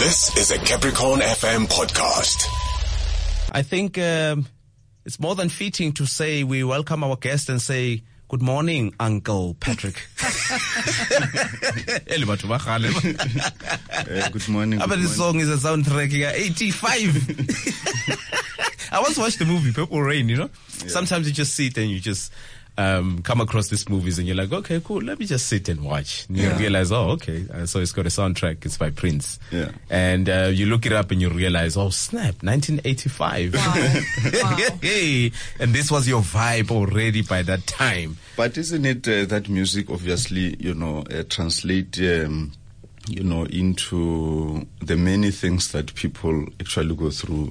This is a Capricorn FM podcast. I think it's more than fitting to say we welcome our guest and say, good morning, Uncle Patrick. Good morning. But this song is a soundtrack, 85. I once watched the movie Purple Rain, you know? Yeah. Sometimes you just sit and you just come across these movies and you're like, okay, cool, let me just sit and watch. And you realize, oh, okay, so it's got a soundtrack, it's by Prince. Yeah. And you look it up and you realize, oh, snap, 1985. Wow. Hey, and this was your vibe already by that time. But isn't it that music obviously, translate, into the many things that people actually go through,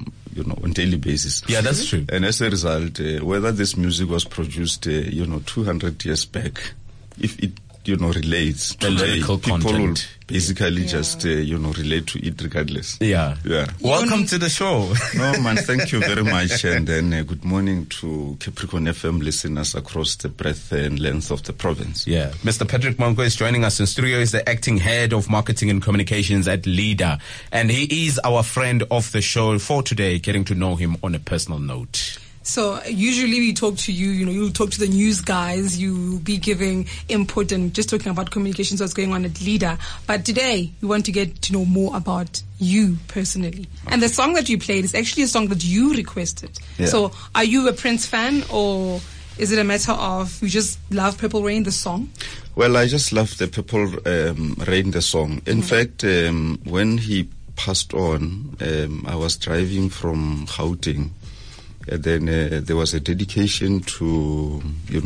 on daily basis. Yeah, that's true. And as a result, whether this music was produced, 200 years back, if it, relates the today, lyrical people content will basically just, relate to it regardless. Yeah. Yeah. Welcome to the show. No, man, thank you very much. And then good morning to Capricorn FM listeners across the breadth and length of the province. Yeah. Mr. Patrick Monko is joining us in studio. He's the acting head of marketing and communications at Leader. And he is our friend of the show for today, getting to know him on a personal note. So usually we talk to you, you'll talk to the news guys, you'll be giving input and just talking about communications, what's going on at Leader. But today we want to get to know more about you personally. Okay. And the song that you played is actually a song that you requested. Yeah. So are you a Prince fan, or is it a matter of you just love Purple Rain, the song? Well, I just love the Purple Rain, the song. In fact, when he passed on, I was driving from Gauteng. And then there was a dedication to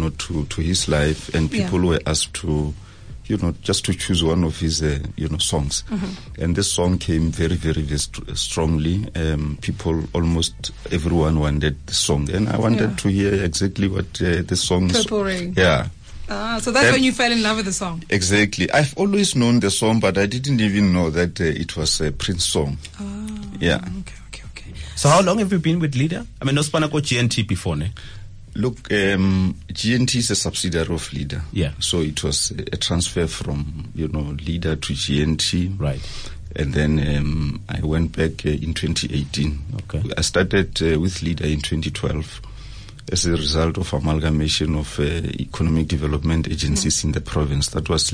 his life, and people were asked to, just to choose one of his, songs. Mm-hmm. And this song came very, very, very strongly. People, almost everyone wanted the song, and I wanted to hear exactly what the song is. Purple Rain. Yeah. So that's when you fell in love with the song. Exactly. I've always known the song, but I didn't even know that it was a Prince song. Oh, yeah. Okay. So how long have you been with Leader? I mean, no span got GNT before, ne? Look, GNT is a subsidiary of Leader. Yeah. So it was a transfer from, Leader to GNT. Right. And then I went back in 2018. Okay. I started with Leader in 2012 as a result of amalgamation of economic development agencies in the province. That was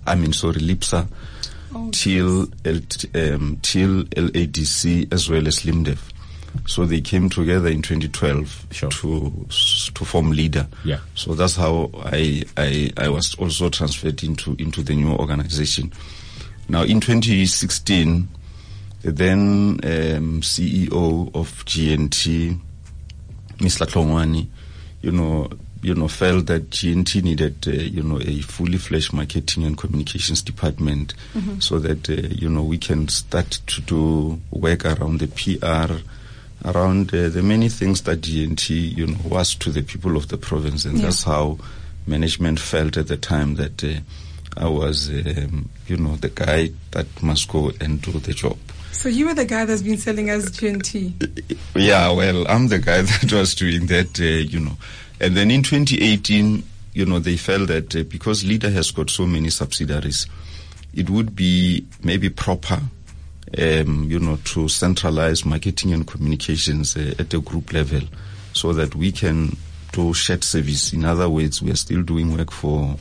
LIPSA, till LADC, as well as LIMDEF. So they came together in 2012 to form Leader. Yeah. So that's how I was also transferred into the new organization. Now in 2016, the then CEO of GNT, Mr. Tlongwane, felt that GNT needed, a fully fledged marketing and communications department, so that, we can start to do work around the PR, around the many things that GNT, was to the people of the province. And that's how management felt at the time that I was, the guy that must go and do the job. So you were the guy that's been selling us GNT? Yeah, well, I'm the guy that was doing that, And then in 2018, they felt that because Leader has got so many subsidiaries, it would be maybe proper, to centralize marketing and communications at the group level, so that we can do shared service. In other words, we are still doing work for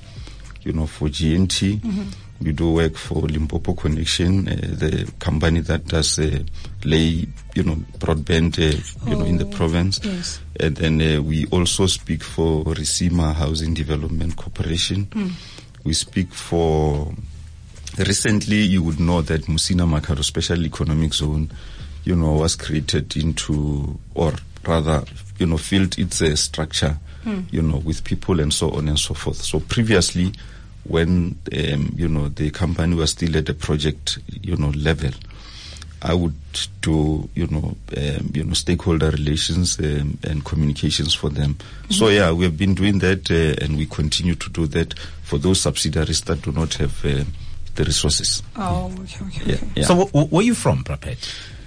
GNT. Mm-hmm. We do work for Limpopo Connection, the company that does lay, broadband, in the province. Yes. And then we also speak for Risima Housing Development Corporation. Mm. We speak for, recently you would know that Musina Makaro Special Economic Zone, was created into, or rather, filled its structure, with people and so on and so forth. So previously, when, the company was still at the project, level, I would do, stakeholder relations and communications for them. Mm-hmm. So yeah, we have been doing that, and we continue to do that for those subsidiaries that do not have the resources. Oh, okay. Yeah. So where are you from, Prapet?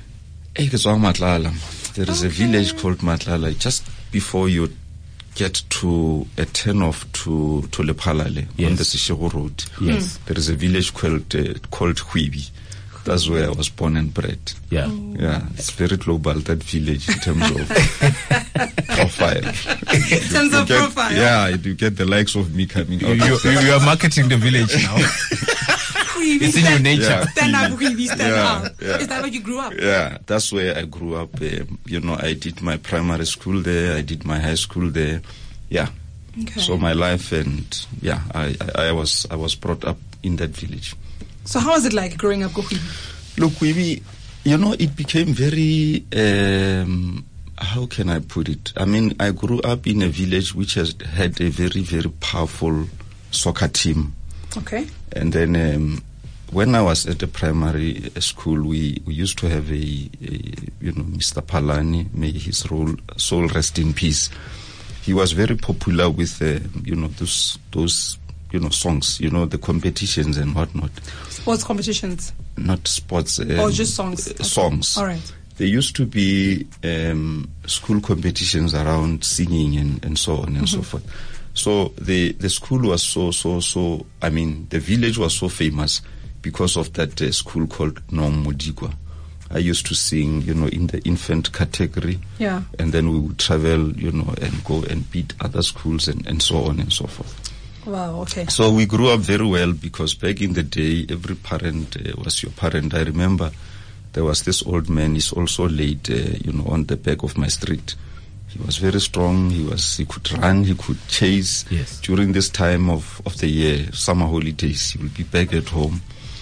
There is a village called Matlala, just before you get to a turn-off to Lephalale on the Seshego Road. Yes. There is a village called Hwibi. That's where I was born and bred. Yeah. Yeah, it's very global, that village, in terms of profile. In terms of profile. Yeah, you get the likes of me coming out. You are marketing the village now. It's in your nature. Stand up, stand up. Yeah. Is that where you grew up? Yeah, that's where I grew up. I did my primary school there. I did my high school there. Yeah. Okay. So my life, and I was brought up in that village. So how was it like growing up, Gohwibi? Look, it became very, how can I put it? I mean, I grew up in a village which has had a very, very powerful soccer team. Okay. And then when I was at the primary school, we used to have a Mr. Palani, may his soul rest in peace. He was very popular with, those songs, the competitions and whatnot. Sports competitions? Not sports. Or just songs? Okay. Songs. All right. There used to be school competitions around singing and so on and so forth. So the school was so I mean, the village was so famous because of that school called Nom Modigwa. I used to sing, in the infant category. Yeah. And then we would travel, and go and beat other schools and so on and so forth. Wow, okay. So we grew up very well because back in the day, every parent was your parent. I remember there was this old man, he's also laid, on the back of my street. He was very strong. He could run. He could chase. Yes. During this time of the year, summer holidays, he will be back at home.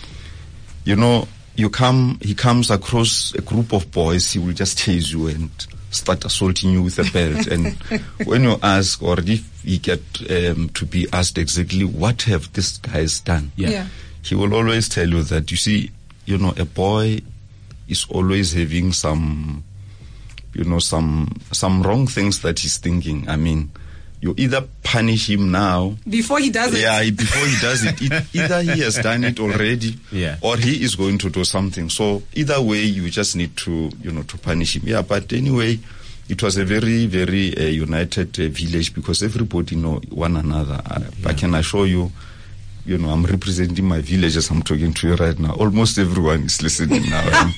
He comes across a group of boys. He will just chase you and start assaulting you with a belt. And when you ask, or if you get to be asked exactly what have these guys done, Yeah. he will always tell you that, you see, a boy is always having some wrong things that he's thinking. I mean, you either punish him now. Before he does it. Yeah, before he does it. Either he has done it already, or he is going to do something. So either way, you just need to, to punish him. Yeah, but anyway, it was a very, very united village because everybody know one another. I can assure you, I'm representing my village as I'm talking to you right now. Almost everyone is listening now.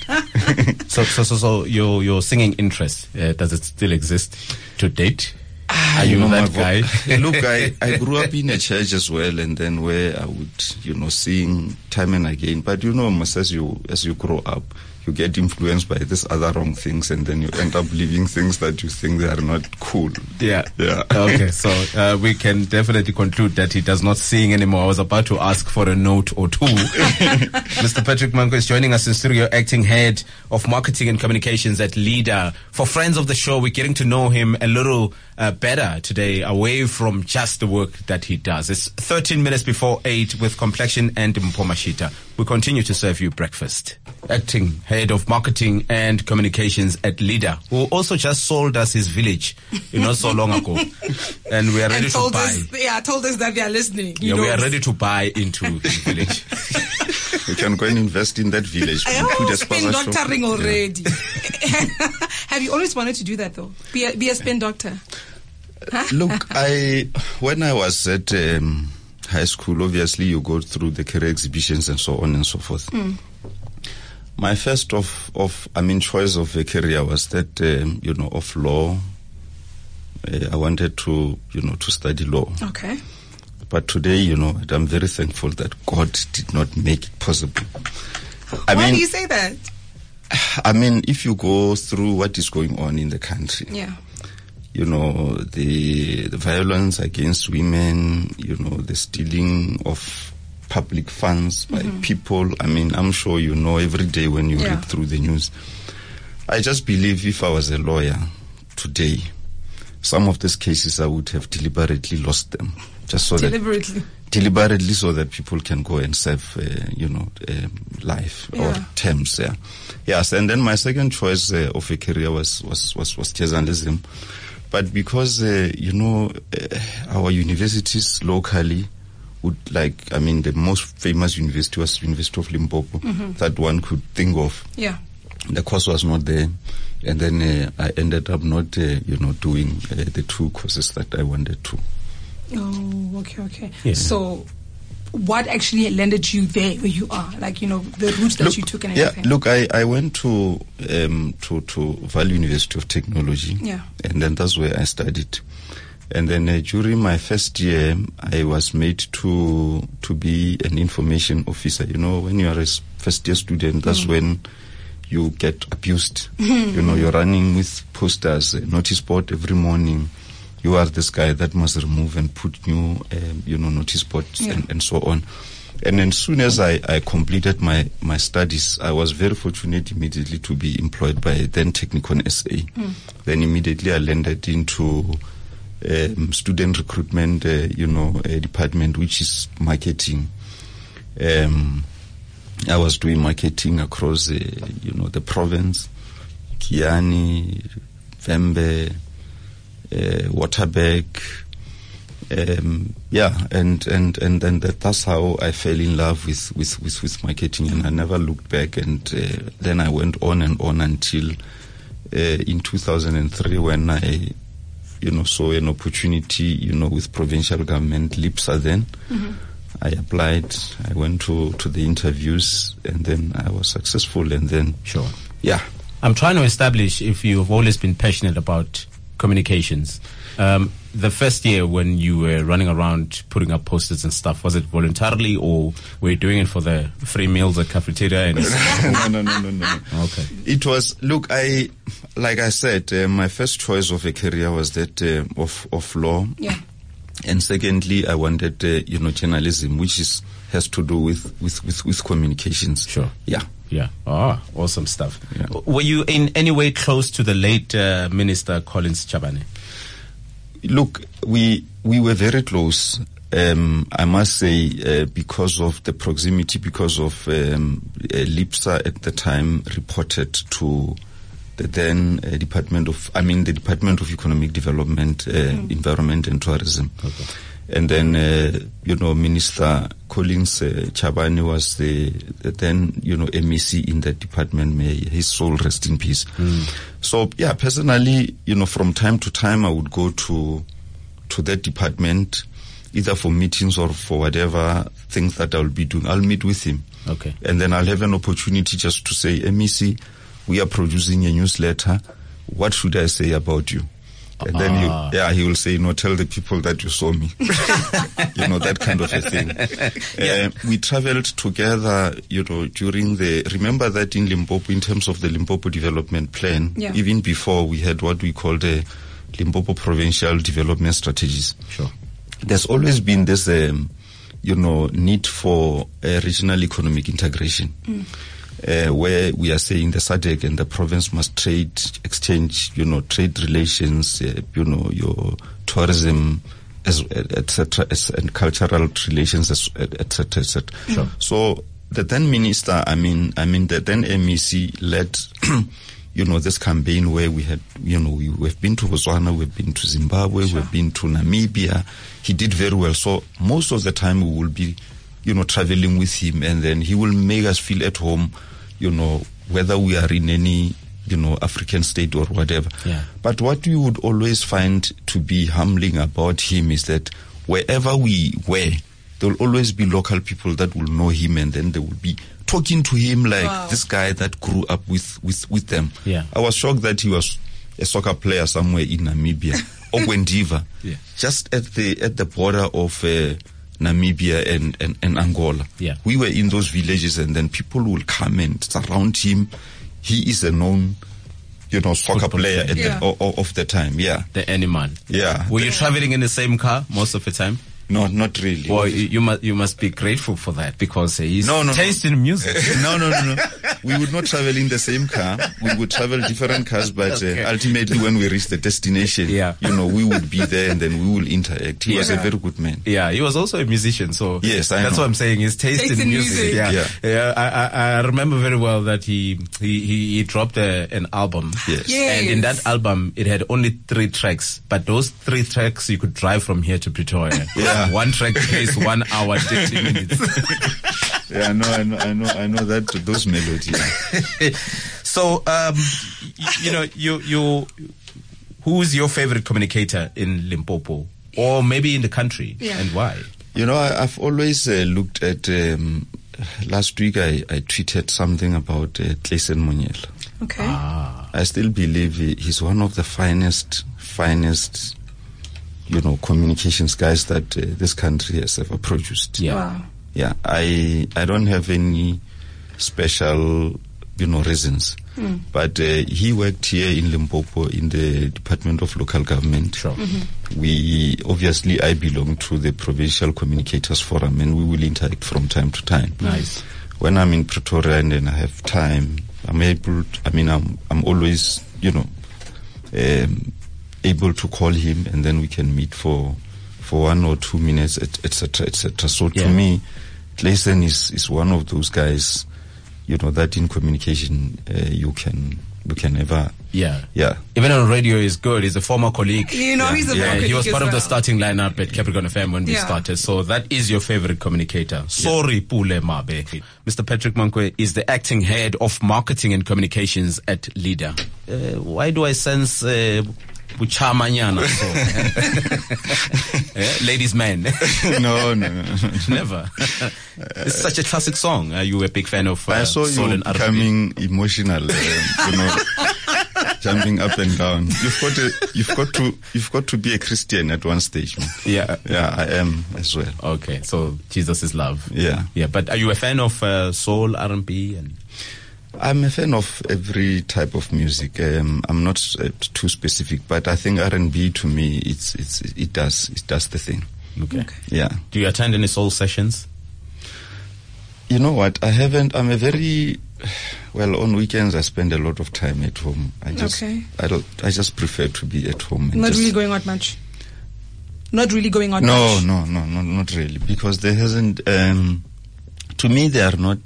So your singing interest, does it still exist to date? Are you that guy? Look, I grew up in a church as well, and then where I would, sing time and again. But as you grow up, you get influenced by these other wrong things, and then you end up living things that you think they are not cool. Yeah. Yeah. Okay, so we can definitely conclude that he does not sing anymore. I was about to ask for a note or two. Mr. Patrick Mango is joining us in studio, acting head of marketing and communications at Leader. For friends of the show, we're getting to know him a little better today, away from just the work that he does. It's 13 minutes before 8 with Complexion and Mpomashita. We continue to serve you breakfast. Acting head of marketing and communications at Leader, who also just sold us his village not so long ago. And we are ready to buy. Told us that they are listening. We are ready to buy into his village. We can go and invest in that village. Spin doctoring already. Have you always wanted to do that though? Be a spin doctor? Huh? Look, when I was at high school, obviously you go through the career exhibitions and so on and so forth. My first choice of a career was that of law. I wanted to study law. Okay. But today, I'm very thankful that God did not make it possible. Why do you say that? I mean, if you go through what is going on in the country, the violence against women, the stealing of public funds by people. I mean, I'm sure every day when you read through the news. I just believe if I was a lawyer today, some of these cases I would have deliberately lost them. Just so deliberately so that people can go and serve, life or terms. Yeah. Yes. And then my second choice of a career was journalism. But because, our universities locally the most famous university was University of Limpopo, that one could think of. Yeah. The course was not there. And then I ended up not, doing the two courses that I wanted to. Oh, okay. Yeah. So what actually landed you there where you are? Like, the route that you took and everything. Look, I went to Vaal University of Technology. Yeah. And then that's where I studied. And then during my first year, I was made to be an information officer. When you are a first year student, that's when you get abused. You're running with posters, notice board every morning. You are this guy that must remove and put new, notice boards and so on. And as soon as I completed my studies, I was very fortunate immediately to be employed by then Technikon SA. Then immediately I landed into student recruitment, department, which is marketing. I was doing marketing across, the province, Kiani, Vembe, Waterberg, and that's how I fell in love with marketing, and I never looked back. And then I went on and on until in 2003 when I saw an opportunity, with provincial government, LIPSA then. I applied, I went to the interviews, and then I was successful, and then... Sure. Yeah. I'm trying to establish if you've always been passionate about communications. The first year when you were running around putting up posters and stuff, was it voluntarily, or were you doing it for the free meals at cafeteria? And No. Okay. It was, look, like I said, my first choice of a career was that of law. Yeah. And secondly, I wanted, journalism, which has to do with communications. Sure. Yeah. Yeah. Oh, awesome stuff. Yeah. Were you in any way close to the late Minister Collins Chabane? Look, we were very close. I must say, because of the proximity, because of LIPSA at the time reported to the then Department of Economic Development, Environment and Tourism. Okay. And then, Minister Collins Chabane was the then, MEC in that department. May his soul rest in peace. So, yeah, personally, from time to time, I would go to that department, either for meetings or for whatever things that I'll be doing. I'll meet with him. Okay. And then I'll have an opportunity just to say, MEC, we are producing a newsletter. What should I say about you? And then he will say, tell the people that you saw me. That kind of a thing. We traveled together, during remember that in Limpopo, in terms of the Limpopo development plan, even before we had what we called the Limpopo Provincial Development Strategies. Sure. There's always been this, need for regional economic integration. Where we are saying the SADC and the province must exchange, trade relations, your tourism, etc., and cultural relations, etc., etc. Sure. So the then minister, the then MEC led, this campaign where we had, we've been to Botswana, we've been to Zimbabwe, we've been to Namibia. He did very well. So most of the time we will be, traveling with him, and then he will make us feel at home, whether we are in any, African state or whatever. Yeah. But what you would always find to be humbling about him is that wherever we were, there will always be local people that will know him, and then they will be talking to him like this guy that grew up with them. Yeah. I was shocked that he was a soccer player somewhere in Namibia, Okwendiva, just at the border of Namibia and Angola. Yeah. We were in those villages, and then people will come and surround him. He is a known, soccer player of the time. Yeah. The animal. Yeah. Were you traveling in the same car most of the time? No, not really. Well, you must be grateful for that, because he's taste in music. No. We would not travel in the same car. We would travel different cars, but ultimately when we reach the destination, we would be there, and then we will interact. He was a very good man. Yeah, he was also a musician, so yes, that's what I'm saying. His taste in music. Yeah. I remember very well that he dropped an album. Yes. And in that album, it had only 3 tracks, but those 3 tracks you could drive from here to Pretoria. Yeah. One track takes 1 hour, 30 minutes. Yeah, I know that those melodies. So, who's your favorite communicator in Limpopo, or maybe in the country, and why? You know, I've always looked at, last week I tweeted something about Tlaysen Monyela. Okay. I still believe he's one of the finest, you know, communications guys that this country has ever produced. Yeah. Wow. Yeah, I don't have any special, you know, reasons. But he worked here in Limpopo in the Department of Local Government. Sure. We, obviously, I belong to the Provincial Communicators Forum, and we will interact from time to time. Nice. When I'm in Pretoria and then I have time, I'm always, you know, able to call him, and then we can meet for 1 or 2 minutes, etc., etc. So to me, Tlaysen is one of those guys, you know, that in communication you can ever. Yeah. Yeah. Even on radio is good. He's a former colleague. You know, he's a former colleague. He was part of the as well. starting lineup at Capricorn FM when we started. So that is your favorite communicator. Sorry, Pule Mabe. Mr. Patrick Monkwe is the acting head of marketing and communications at Leader. Why do I sense Buchamanyana? Ladies' man. No. Never. It's such a classic song. Are you a big fan of I saw soul you and R&B? becoming emotional, you know, jumping up and down. You've got to be a Christian at one stage, man. Yeah. Yeah, I am as well. Okay, so Jesus is love. Yeah. Yeah, but are you a fan of soul, R&B, and? I'm a fan of every type of music. I'm not too specific, but I think R&B to me, it does the thing. Okay. Yeah. Do you attend any soul sessions? You know what? I haven't. I'm a very on weekends I spend a lot of time at home. I just prefer to be at home. And Not really going out much. Not really going out No, much. no, not really, because there hasn't. To me, there are not.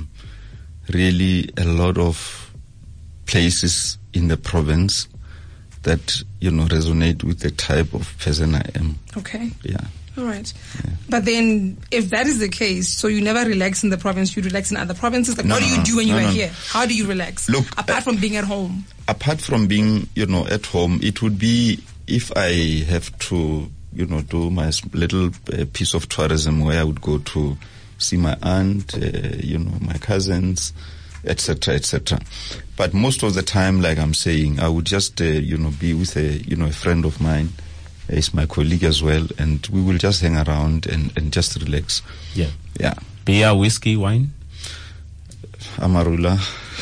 Really a lot of places in the province that, you know, resonate with the type of person I am. Okay. Yeah. All right. Yeah. But then, if that is the case, so you never relax in the province, you relax in other provinces? Like, what do you do when you are here? How do you relax? Look, apart from being at home? Apart from being, you know, at home, it would be if I have to, you know, do my little piece of tourism where I would go to see my aunt, you know, my cousins, etc., etc. But most of the time, like I'm saying, I would just, you know, be with a friend of mine. He's my colleague as well, and we will just hang around and just relax. Yeah. Yeah. Beer, whiskey, wine? Amarula.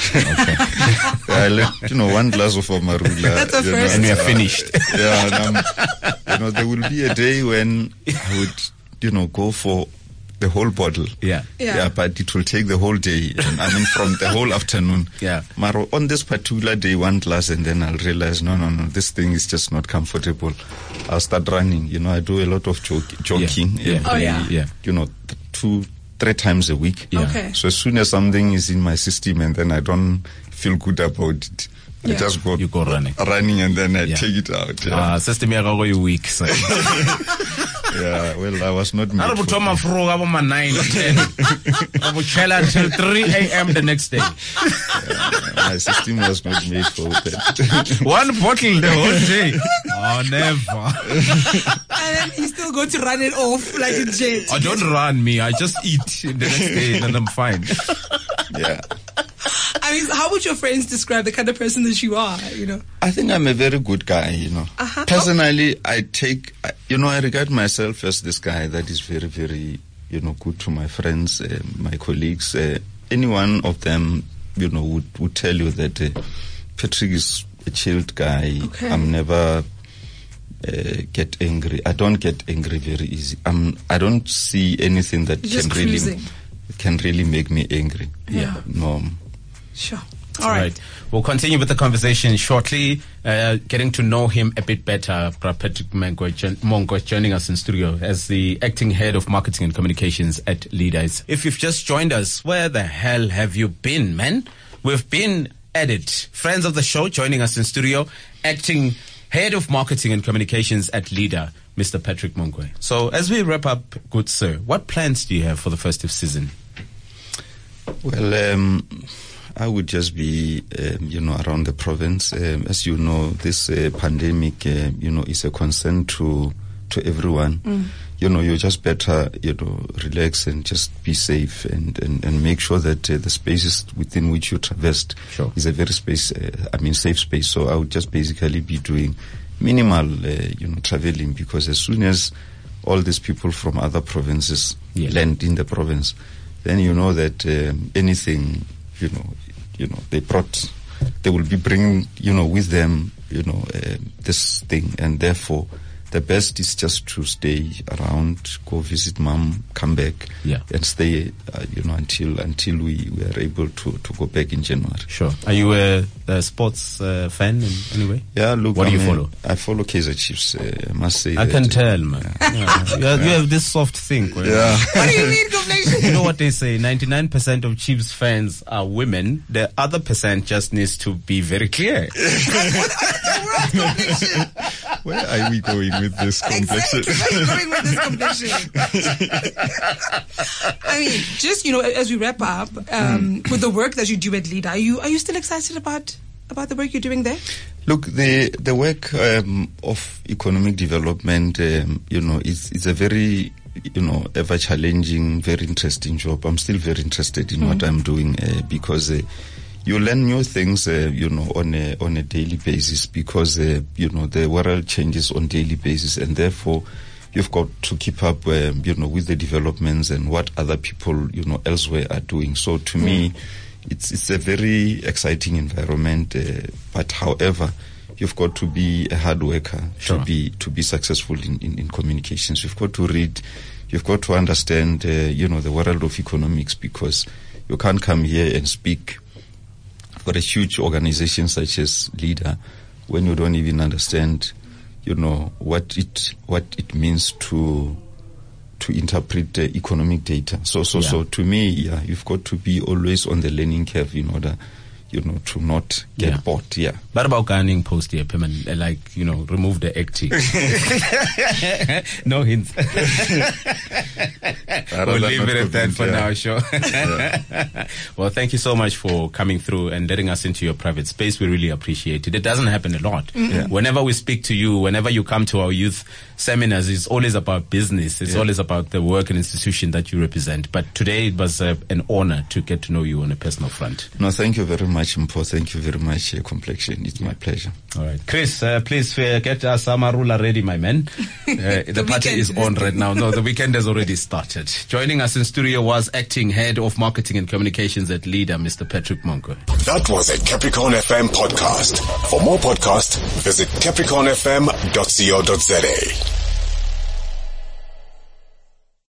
Okay. I let, you know, 1 glass of Amarula. That's a first. And we are finished. Yeah. And you know, there will be a day when I would, you know, go for the whole bottle. Yeah. Yeah, but it will take the whole day. And I mean, from the whole afternoon. Yeah. Maro, on this particular day, 1 glass, and then I'll realize, no, this thing is just not comfortable. I'll start running. You know, I do a lot of jogging. Yeah. You know, 2-3 times a week. Yeah. Okay. So as soon as something is in my system and then I don't feel good about it, I just go. You go running. And then I take it out. Yeah. System ya gago you weak. So. Yeah, well, I was not made I for would my fro about my 9 or 10. I would chill until 3 a.m. the next day. My system was not made for that. 1 bottle the whole day. Oh, never. And then you still go to run it off like a jet. I don't run me. I just eat the next day and I'm fine. Yeah. I mean, how would your friends describe the kind of person that you are, you know? I think I'm a very good guy, you know. Personally, I regard myself as this guy that is very, very, you know, good to my friends, my colleagues. Any one of them, you know, would tell you that Patrick is a chilled guy. Okay. I'm never get angry. I don't get angry very easy. I don't see anything that can really make me angry. Yeah. No. Sure. All right. We'll continue with the conversation shortly, getting to know him a bit better. Patrick Monkwe joining us in studio as the acting head of marketing and communications at Leaders. If you've just joined us, where the hell have you been, man? We've been at it. Friends of the show joining us in studio, acting head of marketing and communications at Leader, Mr. Patrick Monkwe. So as we wrap up, good sir, what plans do you have for the festive season? Well, I would just be, you know, around the province. As you know, this pandemic, you know, is a concern to everyone. you're just better, relax and just be safe and make sure that the spaces within which you traversed is a very safe space. So I would just basically be doing minimal, traveling, because as soon as all these people from other provinces land in the province, then you know that anything, they will be bringing, with them, this thing, and therefore the best is just to stay around, go visit mom, come back, and stay, until we are able to go back in January. Sure. Are you a sports fan in any way? Yeah, look. What do you follow? I follow Kaizer Chiefs. I must say. I can tell, man. You have this soft thing. What do you mean, completion? You know what they say? 99% of Chiefs fans are women. The other percent just needs to be very clear. Where are we going with this complexion? Exactly. Where are you going with this complexion? I mean, just, as we wrap up, with the work that you do at Leader, are you still excited about the work you're doing there? Look, the work of economic development, it's a very, ever challenging, very interesting job. I'm still very interested in what I'm doing because you learn new things, on a daily basis, because the world changes on daily basis, and therefore you've got to keep up, with the developments and what other people, elsewhere are doing. So to me, it's a very exciting environment. But however, you've got to be a hard worker to be successful in communications. You've got to read. You've got to understand, the world of economics, because you can't come here and speak for a huge organization such as Leader when you don't even understand, what it means to interpret the economic data. So to me, you've got to be always on the learning curve in order, to not get bored. Yeah. But about Garning post here, remove the acting. No hints. We'll leave it at that for now, sure. Well, thank you so much for coming through and letting us into your private space. We really appreciate it. It doesn't happen a lot. Whenever we speak to you, whenever you come to our youth seminars, it's always about business. It's always about the work and institution that you represent. But today it was an honor to get to know you on a personal front. No, thank you very much, Mpo. Thank you very much, Complexion. It's my pleasure. All right. Chris, please get us Amarula ready, my man. The party is on right now. No, the weekend has already started. Joining us in studio was Acting Head of Marketing and Communications at Leader, Mr. Patrick Monko. That was a Capricorn FM podcast. For more podcasts, visit capricornfm.co.za.